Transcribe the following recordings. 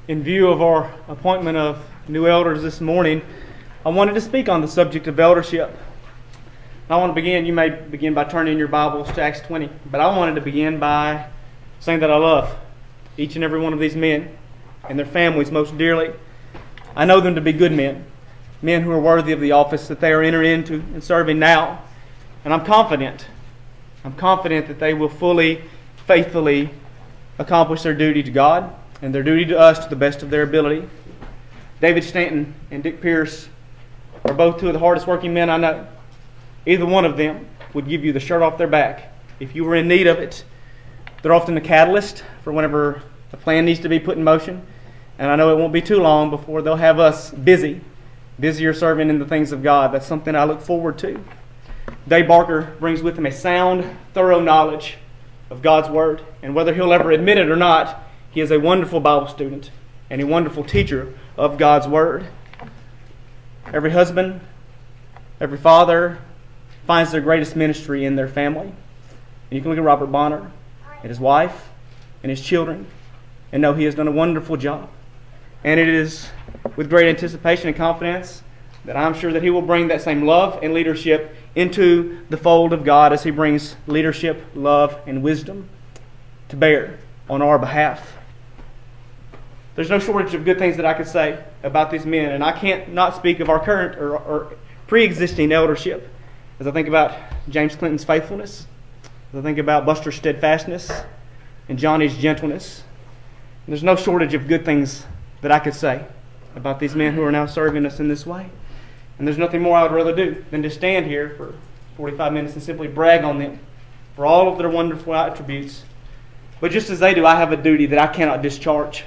In view of our appointment of new elders this morning, I wanted to speak on the subject of eldership. I want to begin, you may begin by turning your Bibles to Acts 20, but I wanted to begin by saying that I love each and every one of these men and their families most dearly. I know them to be good men who are worthy of the office that they are entering into and serving now. And I'm confident that they will fully, faithfully accomplish their duty to God and their duty to us to the best of their ability. David Stanton and Dick Pierce are both two of the hardest working men I know. Either one of them would give you the shirt off their back if you were in need of it. They're often the catalyst for whenever a plan needs to be put in motion. And I know it won't be too long before they'll have us busier serving in the things of God. That's something I look forward to. Dave Barker brings with him a sound, thorough knowledge of God's Word. And whether he'll ever admit it or not, he is a wonderful Bible student and a wonderful teacher of God's Word. Every husband, every father finds their greatest ministry in their family. And you can look at Robert Bonner and his wife and his children and know he has done a wonderful job. And it is with great anticipation and confidence that I'm sure that he will bring that same love and leadership into the fold of God as he brings leadership, love, and wisdom to bear on our behalf. There's no shortage of good things that I could say about these men, and I can't not speak of our current or pre-existing eldership. As I think about James Clinton's faithfulness, as I think about Buster's steadfastness, and Johnny's gentleness, there's no shortage of good things that I could say about these men who are now serving us in this way. And there's nothing more I would rather do than to stand here for 45 minutes and simply brag on them for all of their wonderful attributes. But just as they do, I have a duty that I cannot discharge.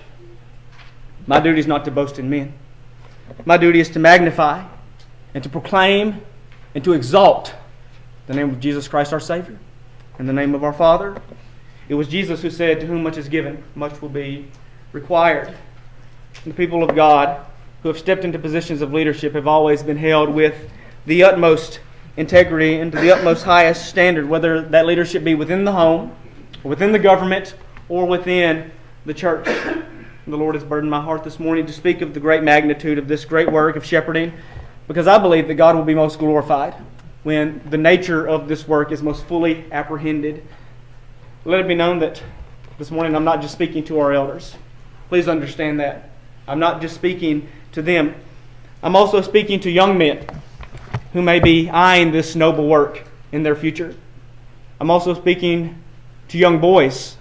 My duty is not to boast in men. My duty is to magnify and to proclaim and to exalt the name of Jesus Christ our Savior and the name of our Father. It was Jesus who said, "To whom much is given, much will be required." And the people of God who have stepped into positions of leadership have always been held with the utmost integrity and to the utmost highest standard, whether that leadership be within the home, or within the government, or within the church. And the Lord has burdened my heart this morning to speak of the great magnitude of this great work of shepherding, because I believe that God will be most glorified when the nature of this work is most fully apprehended. Let it be known that this morning I'm not just speaking to our elders. Please understand that. I'm not just speaking to them. I'm also speaking to young men who may be eyeing this noble work in their future. I'm also speaking to young boys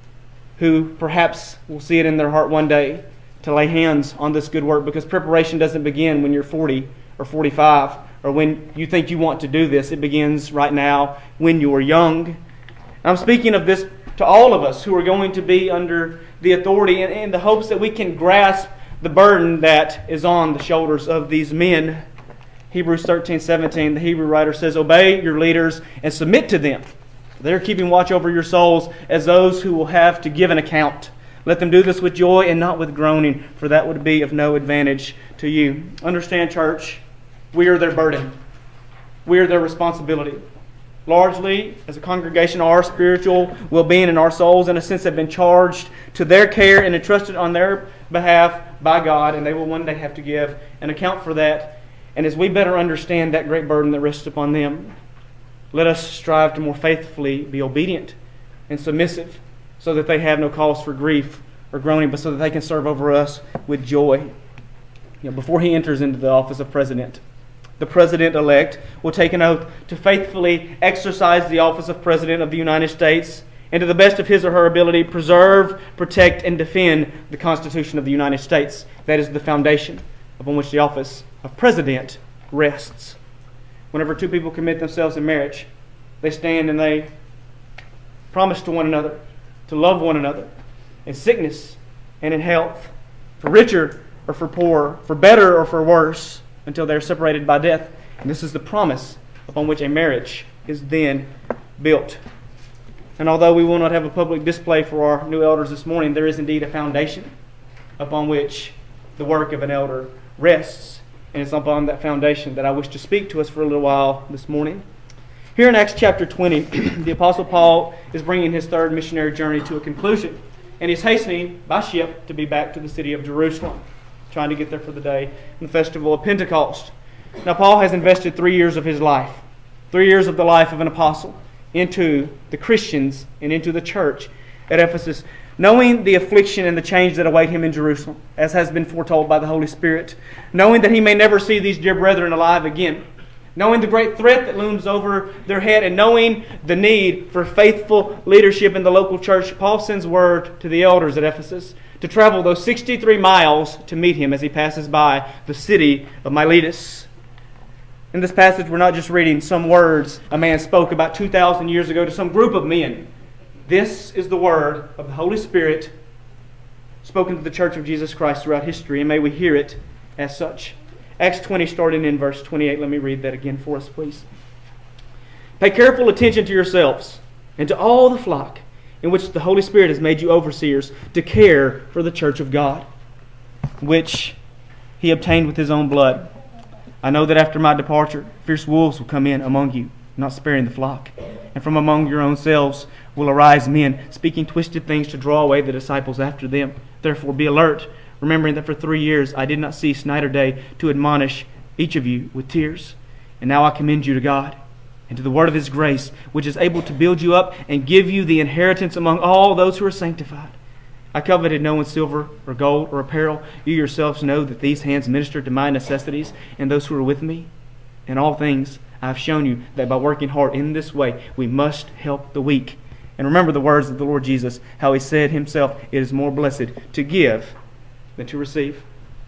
who perhaps will see it in their heart one day to lay hands on this good work, because preparation doesn't begin when you're 40 or 45 or when you think you want to do this. It begins right now when you are young. I'm speaking of this to all of us who are going to be under the authority and in the hopes that we can grasp the burden that is on the shoulders of these men. Hebrews 13:17, the Hebrew writer says, "Obey your leaders and submit to them. They're keeping watch over your souls as those who will have to give an account. Let them do this with joy and not with groaning, for that would be of no advantage to you." Understand, church, we are their burden. We are their responsibility. Largely, as a congregation, our spiritual well-being and our souls, in a sense, have been charged to their care and entrusted on their behalf by God, and they will one day have to give an account for that. And as we better understand that great burden that rests upon them, let us strive to more faithfully be obedient and submissive, so that they have no cause for grief or groaning, but so that they can serve over us with joy. Before he enters into the office of president, the president-elect will take an oath to faithfully exercise the office of President of the United States and to the best of his or her ability preserve, protect, and defend the Constitution of the United States. That is the foundation upon which the office of President rests. Whenever two people commit themselves in marriage, they stand and they promise to one another to love one another in sickness and in health, for richer or for poorer, for better or for worse, until they are separated by death. And this is the promise upon which a marriage is then built. And although we will not have a public display for our new elders this morning, there is indeed a foundation upon which the work of an elder rests. And it's upon that foundation that I wish to speak to us for a little while this morning. Here in Acts chapter 20, the Apostle Paul is bringing his third missionary journey to a conclusion. and he's hastening by ship to be back to the city of Jerusalem, trying to get there for the day and the festival of Pentecost. Now, Paul has invested 3 years of his life, 3 years of the life of an apostle, into the Christians and into the church at Ephesus, knowing the affliction and the change that await him in Jerusalem, as has been foretold by the Holy Spirit, knowing that he may never see these dear brethren alive again, knowing the great threat that looms over their head, and knowing the need for faithful leadership in the local church, Paul sends word to the elders at Ephesus to travel those 63 miles to meet him as he passes by the city of Miletus. In this passage, we're not just reading some words a man spoke about 2,000 years ago to some group of men. This is the word of the Holy Spirit spoken to the church of Jesus Christ throughout history, and may we hear it as such. Acts 20, starting in verse 28. Let me read that again for us, please. Pay careful attention to yourselves and to all the flock in which the Holy Spirit has made you overseers to care for the church of God, which He obtained with His own blood. I know that after my departure, fierce wolves will come in among you, not sparing the flock. And from among your own selves will arise men, speaking twisted things to draw away the disciples after them. Therefore be alert, remembering that for 3 years I did not cease night or day to admonish each of you with tears. And now I commend you to God and to the word of His grace, which is able to build you up and give you the inheritance among all those who are sanctified. I coveted no one's silver or gold or apparel. You yourselves know that these hands minister to my necessities and those who are with me. In all things I have shown you that by working hard in this way, we must help the weak. And remember the words of the Lord Jesus, how He said Himself, it is more blessed to give than to receive.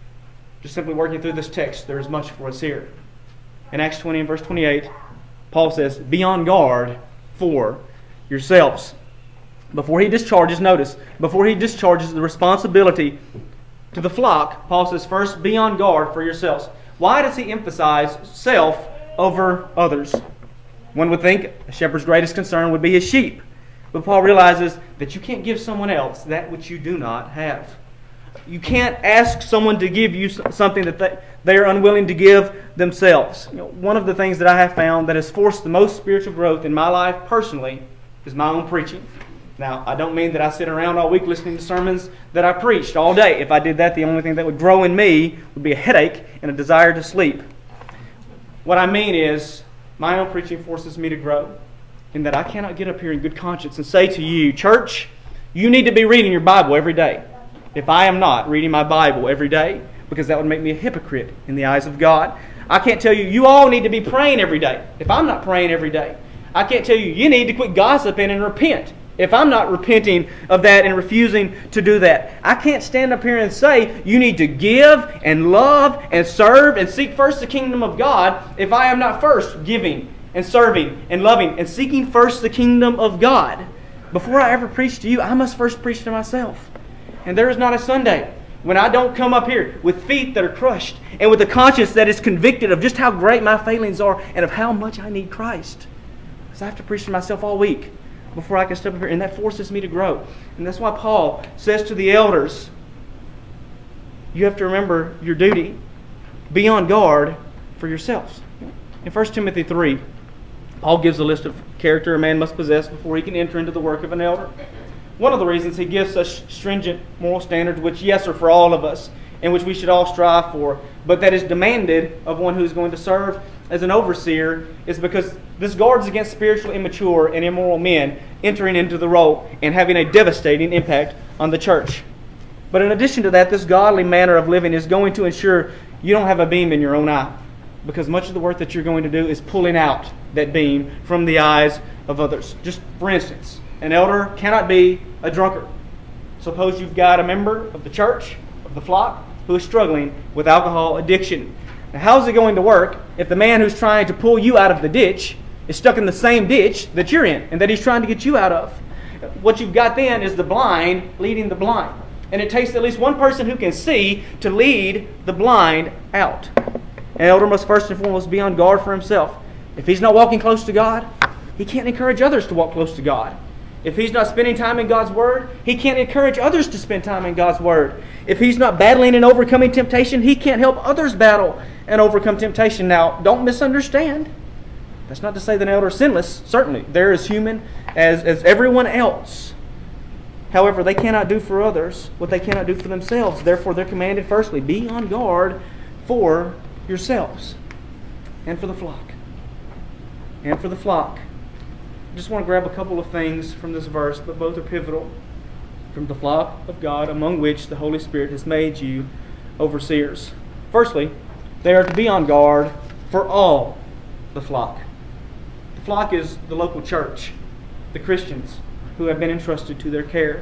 Just simply working through this text, there is much for us here. In Acts 20 and verse 28, Paul says, be on guard for yourselves. Before he discharges, notice, before he discharges the responsibility to the flock, Paul says, first, be on guard for yourselves. Why does he emphasize self over others? One would think a shepherd's greatest concern would be his sheep. But Paul realizes that you can't give someone else that which you do not have. You can't ask someone to give you something that they are unwilling to give themselves. One of the things that I have found that has forced the most spiritual growth in my life personally is my own preaching. Now, I don't mean that I sit around all week listening to sermons that I preached all day. If I did that, the only thing that would grow in me would be a headache and a desire to sleep. What I mean is, my own preaching forces me to grow, in that I cannot get up here in good conscience and say to you, church, you need to be reading your Bible every day. If I am not reading my Bible every day, because that would make me a hypocrite in the eyes of God. I can't tell you, you all need to be praying every day. If I'm not praying every day. I can't tell you, you need to quit gossiping and repent. If I'm not repenting of that and refusing to do that. I can't stand up here and say, you need to give and love and serve and seek first the kingdom of God, if I am not first giving and serving and loving and seeking first the kingdom of God. Before I ever preach to you, I must first preach to myself. And there is not a Sunday when I don't come up here with feet that are crushed and with a conscience that is convicted of just how great my failings are and of how much I need Christ. Because I have to preach to myself all week before I can step up here, and that forces me to grow. And that's why Paul says to the elders, you have to remember your duty. Be on guard for yourselves. In 1 Timothy 3, Paul gives a list of character a man must possess before he can enter into the work of an elder. One of the reasons he gives such stringent moral standards, which, yes, are for all of us, and which we should all strive for, but that is demanded of one who is going to serve as an overseer, is because this guards against spiritually immature and immoral men entering into the role and having a devastating impact on the church. But in addition to that, this godly manner of living is going to ensure you don't have a beam in your own eye, because much of the work that you're going to do is pulling out that beam from the eyes of others. Just for instance, an elder cannot be a drunkard. Suppose you've got a member of the church, of the flock, who is struggling with alcohol addiction. Now, how's it going to work if the man who's trying to pull you out of the ditch is stuck in the same ditch that you're in and that he's trying to get you out of? What you've got then is the blind leading the blind. And it takes at least one person who can see to lead the blind out. An elder must first and foremost be on guard for himself. If he's not walking close to God, he can't encourage others to walk close to God. If he's not spending time in God's Word, he can't encourage others to spend time in God's Word. If he's not battling and overcoming temptation, he can't help others battle and overcome temptation. Now, don't misunderstand. That's not to say that an elder is sinless. Certainly, they're as human as everyone else. However, they cannot do for others what they cannot do for themselves. Therefore, they're commanded, firstly, be on guard for yourselves and for the flock. And for the flock. I just want to grab a couple of things from this verse, but both are pivotal. From the flock of God, among which the Holy Spirit has made you overseers. Firstly, they are to be on guard for all the flock. The flock is the local church, the Christians who have been entrusted to their care.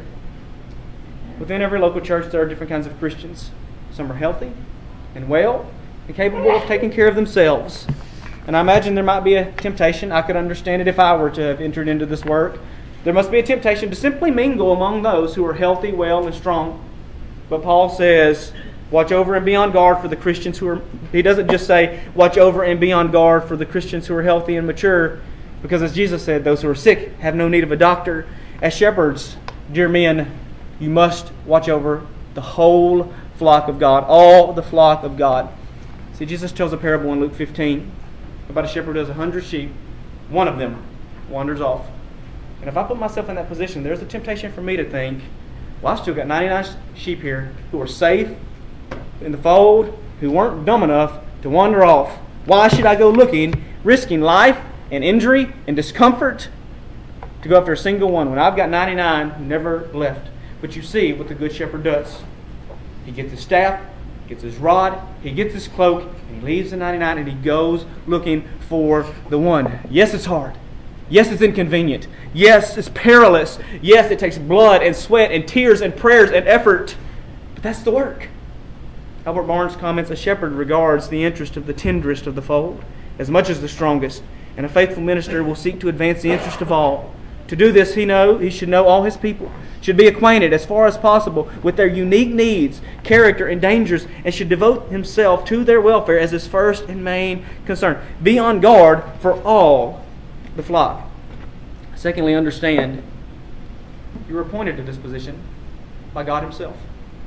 Within every local church, there are different kinds of Christians. Some are healthy and well and capable of taking care of themselves. And I imagine there might be a temptation. I could understand it if I were to have entered into this work. There must be a temptation to simply mingle among those who are healthy, well, and strong. But Paul says, watch over and be on guard for the Christians who are... He doesn't just say, watch over and be on guard for the Christians who are healthy and mature. Because as Jesus said, those who are sick have no need of a doctor. As shepherds, dear men, you must watch over the whole flock of God. All the flock of God. See, Jesus tells a parable in Luke 15 about a shepherd who has 100 sheep. One of them wanders off. And if I put myself in that position, there's a temptation for me to think, well, I've still got 99 sheep here who are safe in the fold, who weren't dumb enough to wander off. Why should I go looking, risking life and injury and discomfort to go after a single one when I've got 99 who never left? But you see what the good shepherd does. He gets his staff, gets his rod, he gets his cloak, and he leaves the 99 and he goes looking for the one. Yes, it's hard. Yes, it's inconvenient. Yes, it's perilous. Yes, it takes blood and sweat and tears and prayers and effort. But that's the work. Albert Barnes comments, a shepherd regards the interest of the tenderest of the fold as much as the strongest, and a faithful minister will seek to advance the interest of all. To do this, he should know all his people, should be acquainted as far as possible with their unique needs, character, and dangers, and should devote himself to their welfare as his first and main concern. Be on guard for all the flock. Secondly, understand you were appointed to this position by God Himself.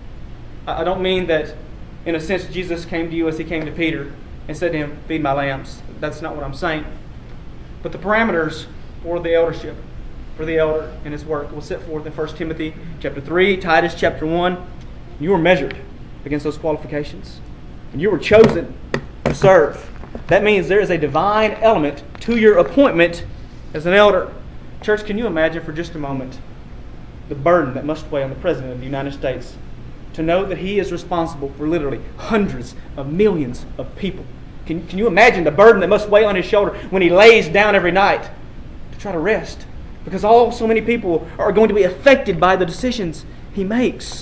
I don't mean that, in a sense, Jesus came to you as He came to Peter and said to him, feed my lambs. That's not what I'm saying. But the parameters for the eldership, for the elder and his work, will set forth in 1 Timothy chapter 3, Titus chapter 1. You were measured against those qualifications. And you were chosen to serve. That means there is a divine element to your appointment as an elder. Church, can you imagine for just a moment the burden that must weigh on the President of the United States to know that he is responsible for literally hundreds of millions of people? Can you imagine the burden that must weigh on his shoulder when he lays down every night to try to rest? Because so many people are going to be affected by the decisions he makes.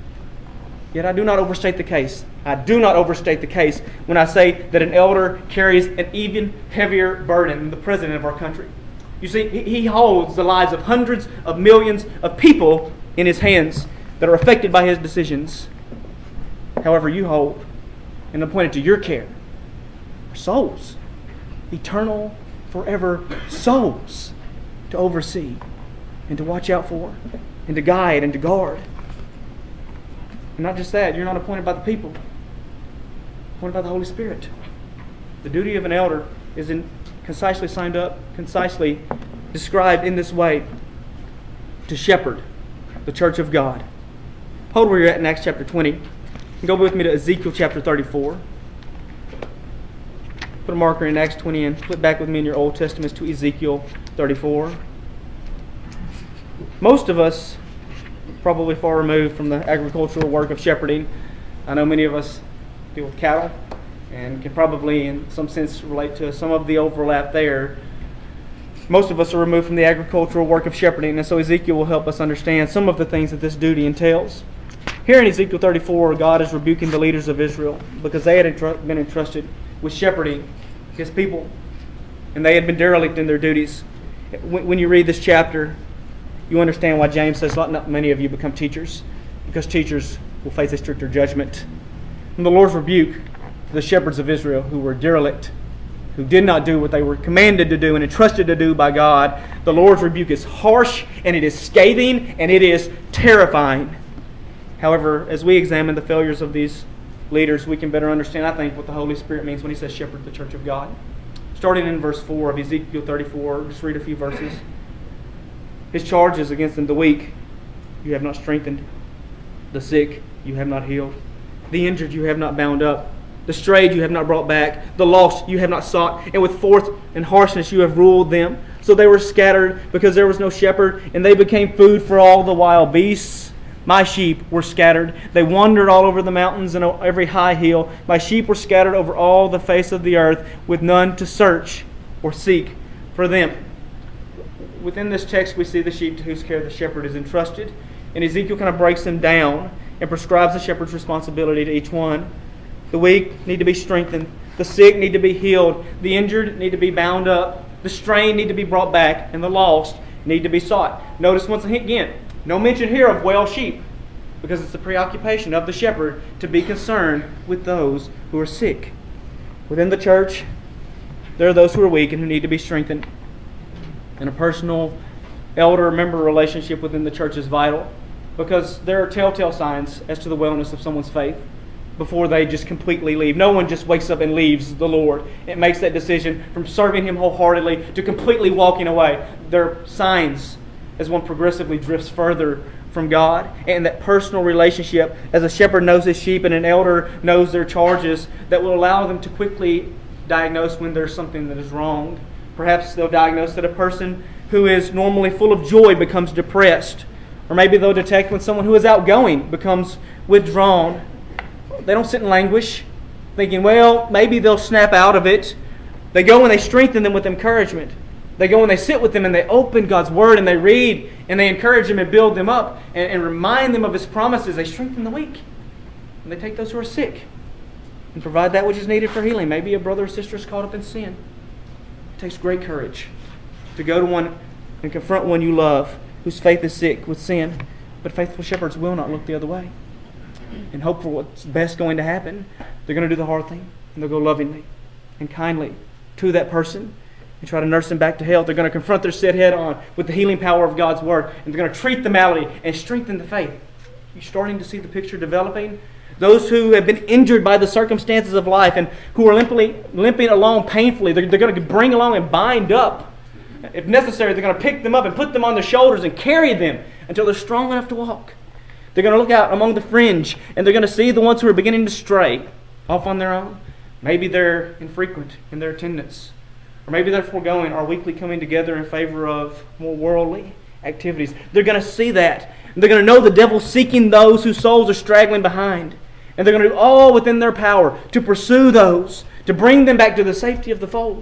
Yet I do not overstate the case. I do not overstate the case when I say that an elder carries an even heavier burden than the President of our country. You see, he holds the lives of hundreds of millions of people in his hands that are affected by his decisions. However, you hold and appointed to your care are souls, eternal, forever souls to oversee and to watch out for and to guide and to guard. And not just that, you're not appointed by the people, appointed by the Holy Spirit. The duty of an elder is concisely signed up, concisely described in this way: to shepherd the church of God. Hold where you're at in Acts chapter 20. Go with me to Ezekiel chapter 34. Put a marker in Acts 20 and flip back with me in your Old Testaments to Ezekiel 34. Most of us probably far removed from the agricultural work of shepherding. I know many of us deal with cattle and can probably in some sense relate to some of the overlap there. Most of us are removed from the agricultural work of shepherding, and so Ezekiel will help us understand some of the things that this duty entails. Here in Ezekiel 34, God is rebuking the leaders of Israel because they had been entrusted with shepherding His people, and they had been derelict in their duties. When you read this chapter, you understand why James says, not many of you become teachers, because teachers will face a stricter judgment. And the Lord's rebuke to the shepherds of Israel who were derelict, who did not do what they were commanded to do and entrusted to do by God, the Lord's rebuke is harsh and it is scathing and it is terrifying. However, as we examine the failures of these leaders, we can better understand, I think, what the Holy Spirit means when He says shepherd the church of God. Starting in verse 4 of Ezekiel 34, just read a few verses. His charges against them: the weak you have not strengthened. The sick you have not healed. The injured you have not bound up. The strayed you have not brought back. The lost you have not sought. And with force and harshness you have ruled them. So they were scattered because there was no shepherd, and they became food for all the wild beasts. My sheep were scattered. They wandered all over the mountains and every high hill. My sheep were scattered over all the face of the earth, with none to search or seek for them. Within this text we see the sheep to whose care the shepherd is entrusted. And Ezekiel kind of breaks them down and prescribes the shepherd's responsibility to each one. The weak need to be strengthened. The sick need to be healed. The injured need to be bound up. The strayed need to be brought back. And the lost need to be sought. Notice once again, no mention here of well sheep, because it's the preoccupation of the shepherd to be concerned with those who are sick. Within the church, there are those who are weak and who need to be strengthened. And a personal elder-member relationship within the church is vital, because there are telltale signs as to the wellness of someone's faith before they just completely leave. No one just wakes up and leaves the Lord. It makes that decision from serving Him wholeheartedly to completely walking away. There are signs as one progressively drifts further from God, and that personal relationship as a shepherd knows his sheep and an elder knows their charges, that will allow them to quickly diagnose when there's something that is wrong. Perhaps they'll diagnose that a person who is normally full of joy becomes depressed. Or maybe they'll detect when someone who is outgoing becomes withdrawn. They don't sit in languish, thinking, well, maybe they'll snap out of it. They go and they strengthen them with encouragement. They go and they sit with them and they open God's Word and they read and they encourage them and build them up and remind them of His promises. They strengthen the weak. And they take those who are sick and provide that which is needed for healing. Maybe a brother or sister is caught up in sin. It takes great courage to go to one and confront one you love whose faith is sick with sin. But faithful shepherds will not look the other way and hope for what's best going to happen. They're going to do the hard thing, and they'll go lovingly and kindly to that person and try to nurse them back to health. They're going to confront their sick head on with the healing power of God's Word, and they're going to treat the malady and strengthen the faith. You're starting to see the picture developing. Those who have been injured by the circumstances of life and who are limping along painfully, they're going to bring along and bind up. If necessary, they're going to pick them up and put them on their shoulders and carry them until they're strong enough to walk. They're going to look out among the fringe and they're going to see the ones who are beginning to stray off on their own. Maybe they're infrequent in their attendance. Or maybe they're foregoing our weekly coming together in favor of more worldly activities. They're going to see that. And they're going to know the devil's seeking those whose souls are straggling behind. And they're going to do all within their power to pursue those, to bring them back to the safety of the fold.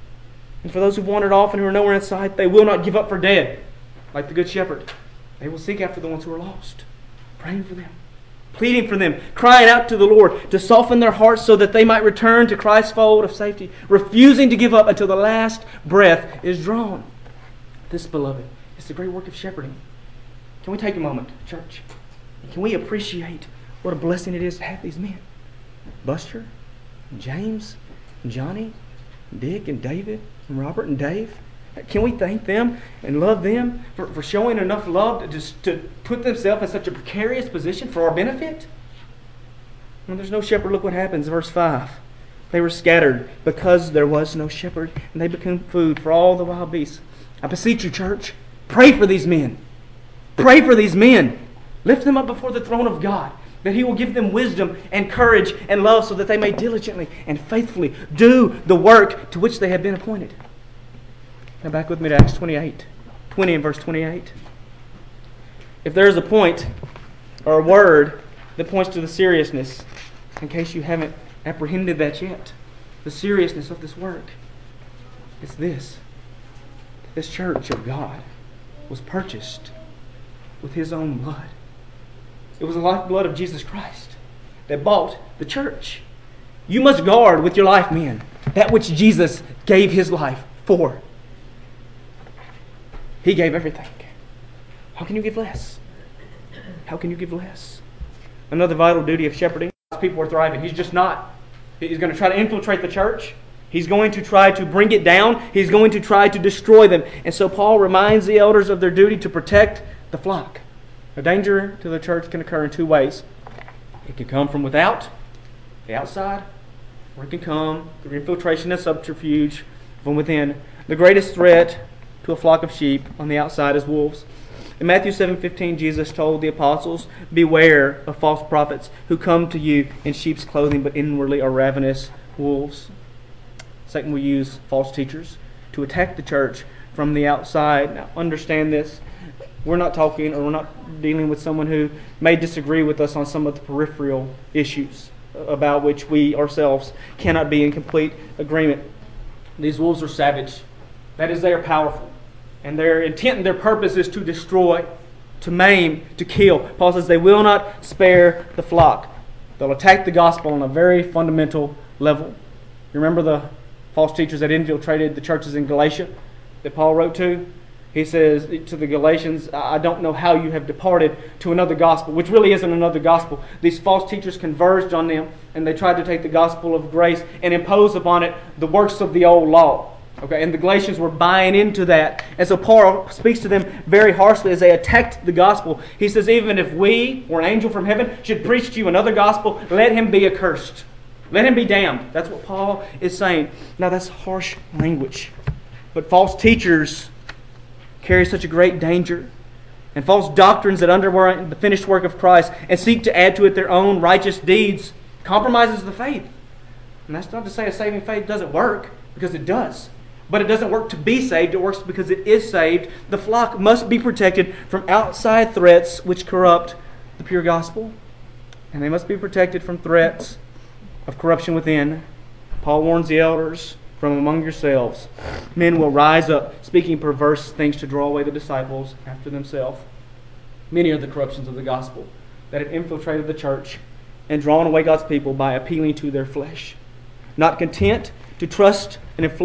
And for those who've wandered off and who are nowhere in sight, they will not give up for dead, like the Good Shepherd. They will seek after the ones who are lost, praying for them, pleading for them, crying out to the Lord to soften their hearts so that they might return to Christ's fold of safety, refusing to give up until the last breath is drawn. This, beloved, is the great work of shepherding. Can we take a moment, church? Can we appreciate what a blessing it is to have these men? Buster, and James, and Johnny, and Dick, and David, and Robert, and Dave. Can we thank them and love them for showing enough love to put themselves in such a precarious position for our benefit? When there's no shepherd, look what happens. Verse 5. They were scattered because there was no shepherd, and they became food for all the wild beasts. I beseech you, church, pray for these men. Pray for these men. Lift them up before the throne of God, that He will give them wisdom and courage and love so that they may diligently and faithfully do the work to which they have been appointed. Now back with me to Acts 20 and verse 28. If there is a point or a word that points to the seriousness, in case you haven't apprehended that yet, the seriousness of this work, it's this. This church of God was purchased with His own blood. It was the lifeblood of Jesus Christ that bought the church. You must guard with your life, men, that which Jesus gave His life for. He gave everything. How can you give less? How can you give less? Another vital duty of shepherding. People are thriving. He's just not. He's going to try to infiltrate the church. He's going to try to bring it down. He's going to try to destroy them. And so Paul reminds the elders of their duty to protect the flock. A danger to the church can occur in two ways. It can come from without, the outside, or it can come through infiltration and subterfuge from within. The greatest threat to a flock of sheep on the outside is wolves. In Matthew 7:15, Jesus told the apostles, "Beware of false prophets who come to you in sheep's clothing, but inwardly are ravenous wolves." Satan will use false teachers to attack the church from the outside. Now, understand this. We're not dealing with someone who may disagree with us on some of the peripheral issues about which we ourselves cannot be in complete agreement. These wolves are savage. That is, they are powerful. And their intent and their purpose is to destroy, to maim, to kill. Paul says they will not spare the flock. They'll attack the gospel on a very fundamental level. You remember the false teachers that infiltrated the churches in Galatia that Paul wrote to? He says to the Galatians, "I don't know how you have departed to another gospel," which really isn't another gospel. These false teachers converged on them, and they tried to take the gospel of grace and impose upon it the works of the old law. Okay, and the Galatians were buying into that. And so Paul speaks to them very harshly as they attacked the gospel. He says, even if we, or an angel from heaven, should preach to you another gospel, let him be accursed. Let him be damned. That's what Paul is saying. Now that's harsh language. But false teachers carry such a great danger. And false doctrines that undermine the finished work of Christ and seek to add to it their own righteous deeds compromises the faith. And that's not to say a saving faith doesn't work, because it does. But it doesn't work to be saved. It works because it is saved. The flock must be protected from outside threats which corrupt the pure gospel. And they must be protected from threats of corruption within. Paul warns the elders, from among yourselves, men will rise up, speaking perverse things to draw away the disciples after themselves. Many are the corruptions of the gospel that have infiltrated the church and drawn away God's people by appealing to their flesh. Not content to trust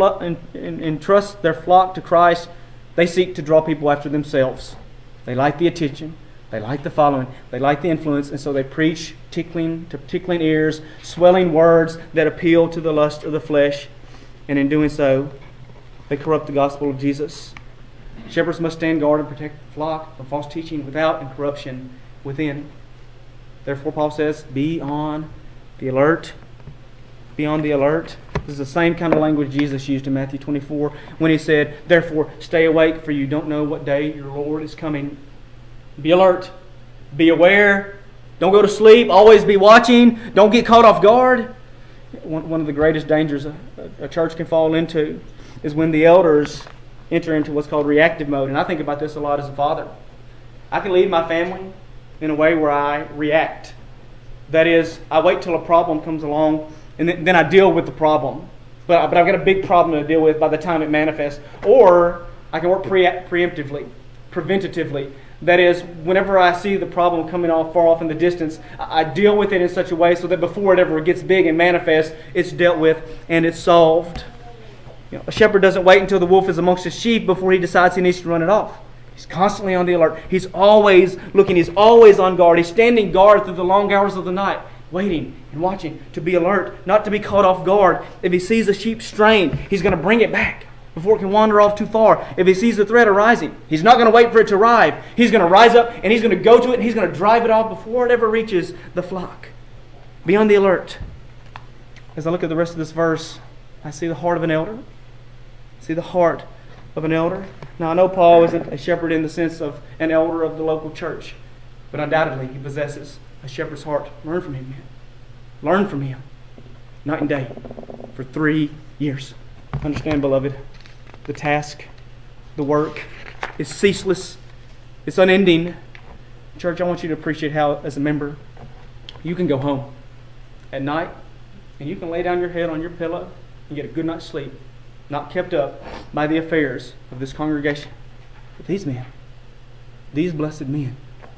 and trust their flock to Christ, they seek to draw people after themselves. They like the attention, they like the following, they like the influence, and so they preach tickling ears, swelling words that appeal to the lust of the flesh, and in doing so, they corrupt the gospel of Jesus. Shepherds must stand guard and protect the flock from false teaching without and corruption within. Therefore, Paul says, be on the alert. Be on the alert. This is the same kind of language Jesus used in Matthew 24 when he said, therefore, stay awake, for you don't know what day your Lord is coming. Be alert. Be aware. Don't go to sleep. Always be watching. Don't get caught off guard. One of the greatest dangers a church can fall into is when the elders enter into what's called reactive mode. And I think about this a lot as a father. I can lead my family in a way where I react. That is, I wait till a problem comes along and then I deal with the problem. But I've got a big problem to deal with by the time it manifests. Or I can work preemptively, preventatively. That is, whenever I see the problem coming far off in the distance, I deal with it in such a way so that before it ever gets big and manifests, it's dealt with and it's solved. A shepherd doesn't wait until the wolf is amongst his sheep before he decides he needs to run it off. He's constantly on the alert. He's always looking. He's always on guard. He's standing guard through the long hours of the night, waiting and watching to be alert, not to be caught off guard. If he sees a sheep straying, he's going to bring it back before it can wander off too far. If he sees the threat arising, he's not going to wait for it to arrive. He's going to rise up and he's going to go to it and he's going to drive it off before it ever reaches the flock. Be on the alert. As I look at the rest of this verse, I see the heart of an elder. See the heart of an elder. Now I know Paul isn't a shepherd in the sense of an elder of the local church, but undoubtedly he possesses a shepherd's heart. Learn from him, man. Learn from him. Night and day. For 3 years. Understand, beloved, the task, the work is ceaseless. It's unending. Church, I want you to appreciate how, as a member, you can go home at night and you can lay down your head on your pillow and get a good night's sleep, not kept up by the affairs of this congregation. But these men, these blessed men,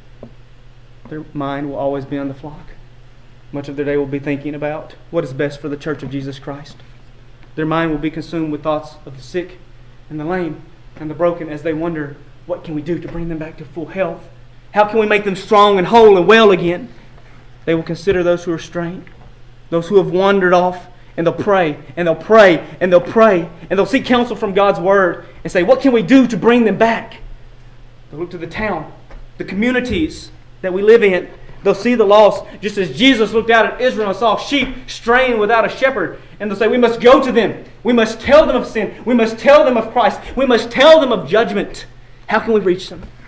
their mind will always be on the flock. Much of their day will be thinking about what is best for the church of Jesus Christ. Their mind will be consumed with thoughts of the sick and the lame and the broken as they wonder, what can we do to bring them back to full health? How can we make them strong and whole and well again? They will consider those who are straying, those who have wandered off, and they'll pray, and they'll pray, and they'll pray, and they'll seek counsel from God's Word and say, what can we do to bring them back? They'll look to the town, the communities that we live in. They'll see the lost, just as Jesus looked out at Israel and saw sheep straying without a shepherd. And they'll say, we must go to them. We must tell them of sin. We must tell them of Christ. We must tell them of judgment. How can we reach them?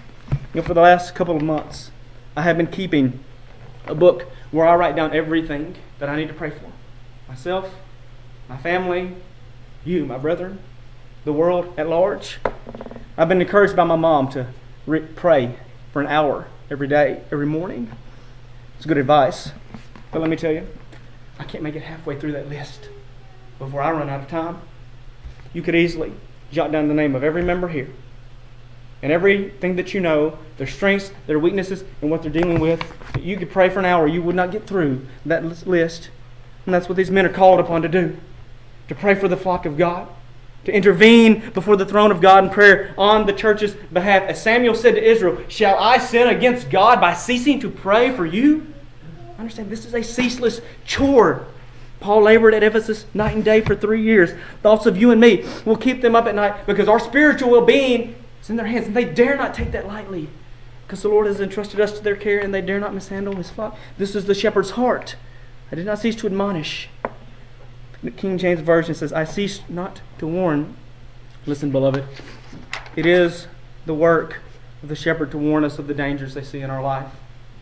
For the last couple of months, I have been keeping a book where I write down everything that I need to pray for. Myself, my family, you, my brethren, the world at large. I've been encouraged by my mom to pray for an hour every day, every morning. It's good advice. But let me tell you, I can't make it halfway through that list before I run out of time. You could easily jot down the name of every member here and everything that you know, their strengths, their weaknesses, and what they're dealing with. You could pray for an hour. You would not get through that list. And that's what these men are called upon to do. To pray for the flock of God. To intervene before the throne of God in prayer on the church's behalf. As Samuel said to Israel, shall I sin against God by ceasing to pray for you? Understand, this is a ceaseless chore. Paul labored at Ephesus night and day for 3 years. Thoughts of you and me will keep them up at night because our spiritual well-being is in their hands, and they dare not take that lightly because the Lord has entrusted us to their care, and they dare not mishandle His flock. This is the shepherd's heart. I did not cease to admonish. The King James Version says, I cease not to warn. Listen, beloved, it is the work of the shepherd to warn us of the dangers they see in our life.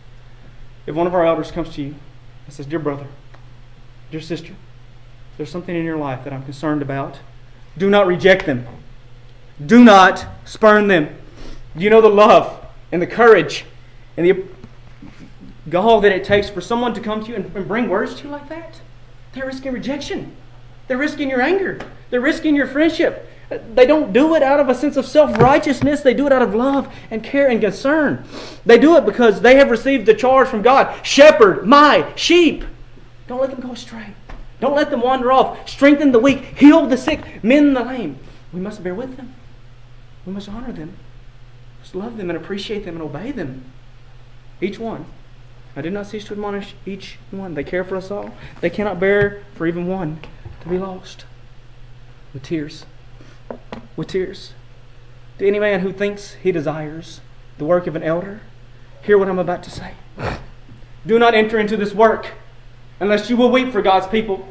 If one of our elders comes to you and says, dear brother, dear sister, there's something in your life that I'm concerned about, do not reject them. Do not spurn them. Do you know the love and the courage and the gall that it takes for someone to come to you and bring words to you like that? They're risking rejection. They're risking your anger. They're risking your friendship. They don't do it out of a sense of self-righteousness. They do it out of love and care and concern. They do it because they have received the charge from God. Shepherd my sheep. Don't let them go astray. Don't let them wander off. Strengthen the weak. Heal the sick. Mend the lame. We must bear with them. We must honor them. We must love them and appreciate them and obey them. Each one. I did not cease to admonish each one. They care for us all. They cannot bear for even one to be lost. With tears. With tears. To any man who thinks he desires the work of an elder, hear what I'm about to say. Do not enter into this work unless you will weep for God's people.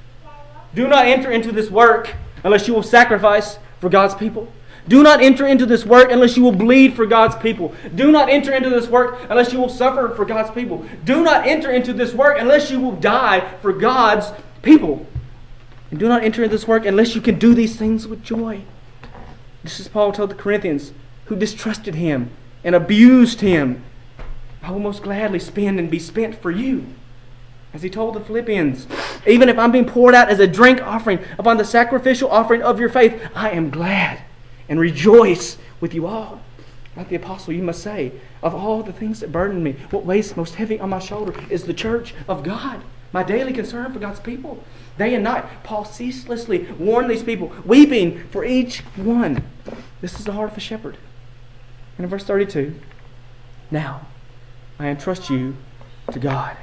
Do not enter into this work unless you will sacrifice for God's people. Do not enter into this work unless you will bleed for God's people. Do not enter into this work unless you will suffer for God's people. Do not enter into this work unless you will die for God's people. And do not enter into this work unless you can do these things with joy. This is Paul told the Corinthians who distrusted him and abused him. I will most gladly spend and be spent for you. As he told the Philippians, even if I'm being poured out as a drink offering upon the sacrificial offering of your faith, I am glad and rejoice with you all. Like the apostle, you must say, of all the things that burden me, what weighs most heavy on my shoulder is the church of God, my daily concern for God's people. Day and night, Paul ceaselessly warned these people, weeping for each one. This is the heart of a shepherd. And in verse 32, now I entrust you to God.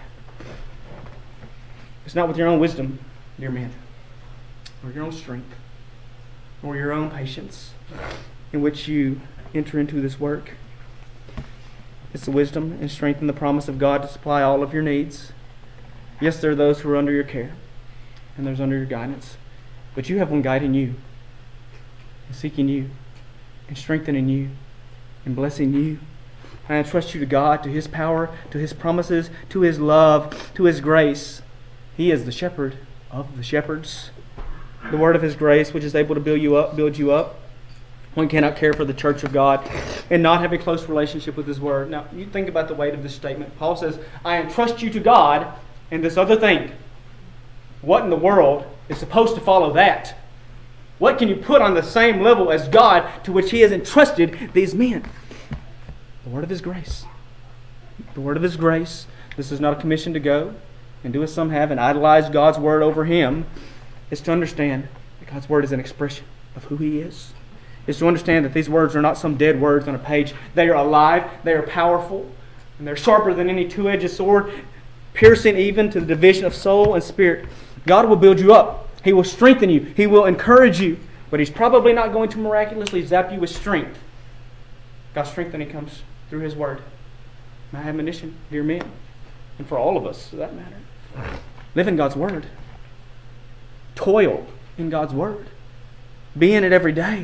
It's not with your own wisdom, dear men, or your own strength, or your own patience in which you enter into this work. It's the wisdom and strength and the promise of God to supply all of your needs. Yes, there are those who are under your care, and there's under your guidance. But you have one guiding you, and seeking you, and strengthening you, and blessing you. I entrust you to God, to His power, to His promises, to His love, to His grace. He is the shepherd of the shepherds. The word of His grace, which is able to build you up. One cannot care for the church of God and not have a close relationship with His word. Now, you think about the weight of this statement. Paul says, I entrust you to God and this other thing. What in the world is supposed to follow that? What can you put on the same level as God to which He has entrusted these men? The word of His grace. The word of His grace. This is not a commission to go and do as some have and idolize God's word over Him. It's to understand that God's word is an expression of who He is. It's to understand that these words are not some dead words on a page. They are alive, they are powerful, and they're sharper than any two-edged sword, piercing even to the division of soul and spirit. God will build you up. He will strengthen you. He will encourage you. But He's probably not going to miraculously zap you with strength. God's strengthening comes through His word. My admonition, dear men, and for all of us for that matter, live in God's word. Toil in God's word. Be in it every day.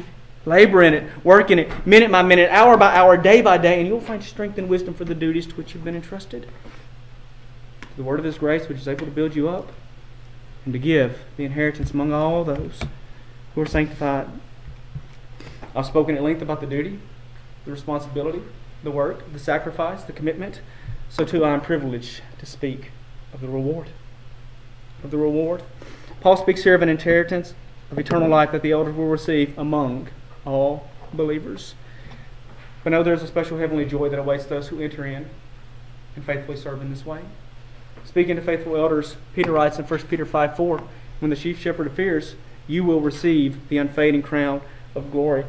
Labor in it, work in it, minute by minute, hour by hour, day by day, and you'll find strength and wisdom for the duties to which you've been entrusted. The word of His grace, which is able to build you up and to give the inheritance among all those who are sanctified. I've spoken at length about the duty, the responsibility, the work, the sacrifice, the commitment. So too I am privileged to speak of the reward. Of the reward. Paul speaks here of an inheritance of eternal life that the elders will receive among all believers. But know there's a special heavenly joy that awaits those who enter in and faithfully serve in this way. Speaking to faithful elders, Peter writes in 1 Peter 5:4, when the chief shepherd appears, you will receive the unfading crown of glory.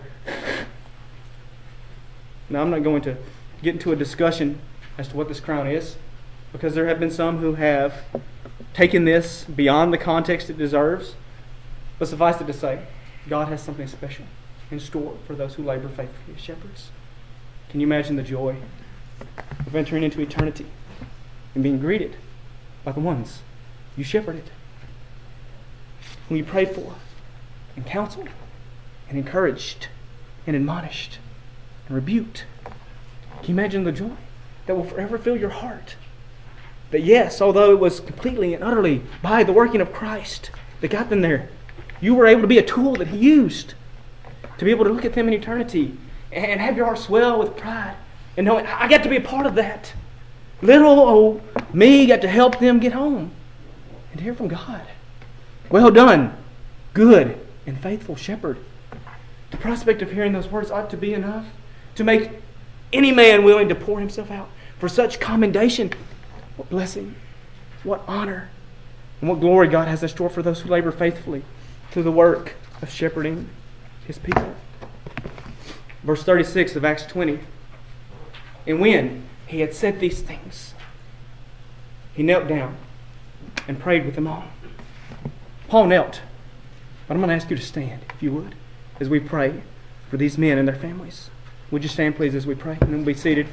Now I'm not going to get into a discussion as to what this crown is, because there have been some who have taken this beyond the context it deserves. But suffice it to say, God has something special in store for those who labor faithfully as shepherds. Can you imagine the joy of entering into eternity and being greeted by the ones you shepherded, whom you prayed for and counseled and encouraged and admonished and rebuked? Can you imagine the joy that will forever fill your heart? That yes, although it was completely and utterly by the working of Christ that got them there, you were able to be a tool that He used to be able to look at them in eternity and have your heart swell with pride and knowing, I got to be a part of that. Little old me got to help them get home and hear from God. Well done, good and faithful shepherd. The prospect of hearing those words ought to be enough to make any man willing to pour himself out for such commendation. What blessing, what honor, and what glory God has in store for those who labor faithfully through the work of shepherding His people. Verse 36 of Acts 20. And when He had said these things, He knelt down and prayed with them all. Paul knelt, but I'm going to ask you to stand, if you would, as we pray for these men and their families. Would you stand, please, as we pray? And then we'll be seated.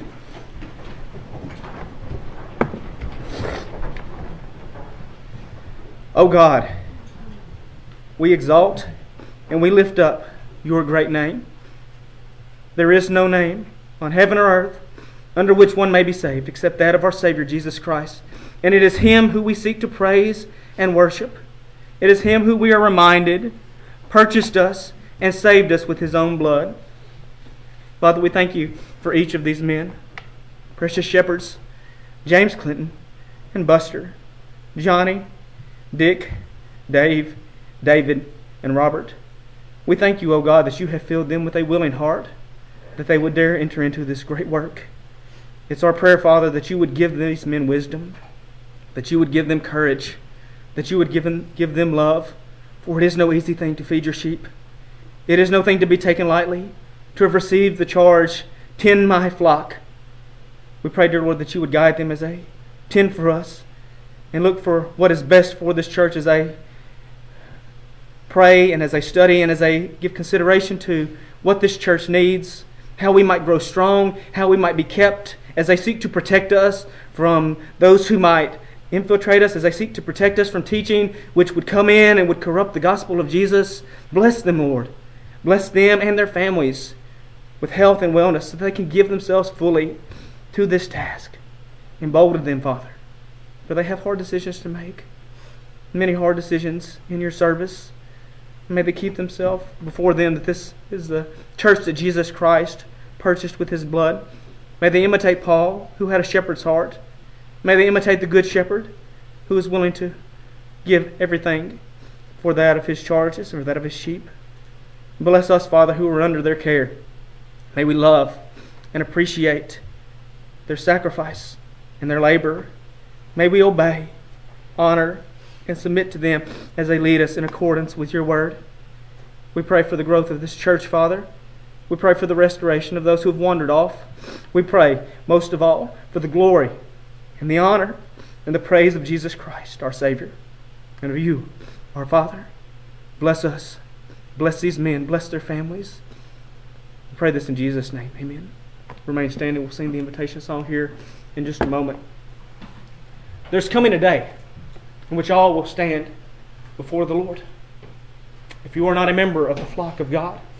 O God, we exalt and we lift up Your great name. There is no name on heaven or earth under which one may be saved except that of our Savior Jesus Christ. And it is Him who we seek to praise and worship. It is Him who we are reminded purchased us and saved us with His own blood. Father, we thank You for each of these men, precious shepherds, James Clinton and Buster, Johnny, Dick, Dave, David, and Robert. We thank You, O God, that You have filled them with a willing heart, that they would dare enter into this great work. It's our prayer, Father, that You would give these men wisdom, that You would give them courage, that You would give them love, for it is no easy thing to feed Your sheep. It is no thing to be taken lightly, to have received the charge, tend my flock. We pray, dear Lord, that You would guide them as they tend for us, and look for what is best for this church as they pray and as they study and as they give consideration to what this church needs, how we might grow strong, how we might be kept, as they seek to protect us from those who might infiltrate us, as they seek to protect us from teaching which would come in and would corrupt the gospel of Jesus. Bless them, Lord. Bless them and their families with health and wellness so that they can give themselves fully to this task. Embolden them, Father, for they have hard decisions to make, many hard decisions in Your service. May they keep themselves before them that this is the church that Jesus Christ purchased with His blood. May they imitate Paul, who had a shepherd's heart. May they imitate the good shepherd, who is willing to give everything for that of his charges or that of his sheep. Bless us, Father, who are under their care. May we love and appreciate their sacrifice and their labor. May we obey, honor, and submit to them as they lead us in accordance with Your word. We pray for the growth of this church, Father. We pray for the restoration of those who have wandered off. We pray, most of all, for the glory and the honor and the praise of Jesus Christ, our Savior, and of You, our Father. Bless us. Bless these men. Bless their families. We pray this in Jesus' name. Amen. Remain standing. We'll sing the invitation song here in just a moment. There's coming a day in which all will stand before the Lord. If you are not a member of the flock of God,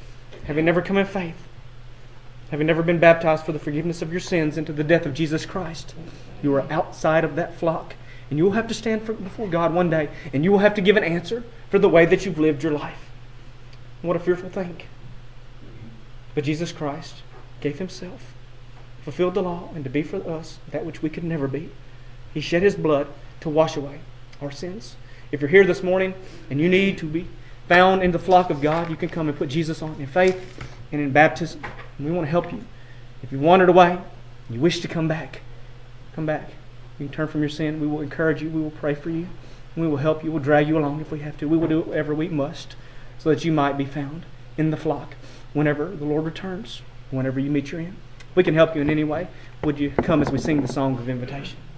having never come in faith, having never been baptized for the forgiveness of your sins into the death of Jesus Christ, you are outside of that flock. And you will have to stand before God one day, and you will have to give an answer for the way that you've lived your life. What a fearful thing. But Jesus Christ gave Himself, fulfilled the law, and to be for us that which we could never be. He shed His blood to wash away our sins. If you're here this morning and you need to be found in the flock of God, you can come and put Jesus on in faith and in baptism. And we want to help you. If you wandered away, you wish to come back, come back. You can turn from your sin. We will encourage you. We will pray for you. We will help you. We'll drag you along if we have to. We will do whatever we must so that you might be found in the flock whenever the Lord returns, whenever you meet your end. If we can help you in any way, would you come as we sing the song of invitation?